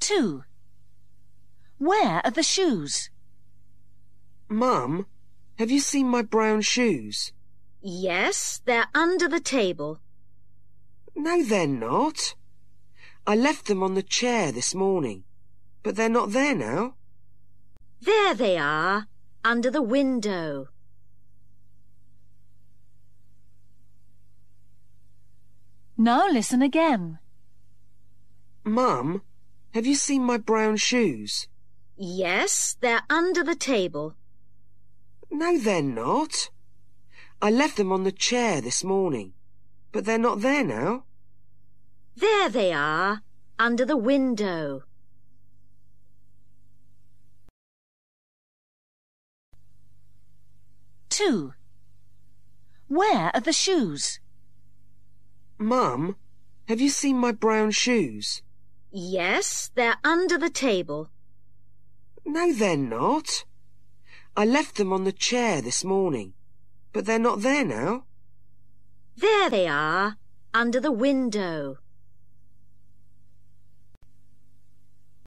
2. Where are the shoes? Mum, have you seen my brown shoes? Yes, they're under the table. No, they're not. I left them on the chair this morning, but they're not there now. There they are, under the window. Now listen again. Mum, have you seen my brown shoes? Yes, they're under the table. No, they're not. I left them on the chair this morning, but they're not there now. There they are, under the window. Two. Where are the shoes? Mum, have you seen my brown shoes? Yes, they're under the table. No, they're not. I left them on the chair this morning, but they're not there now. There they are, under the window.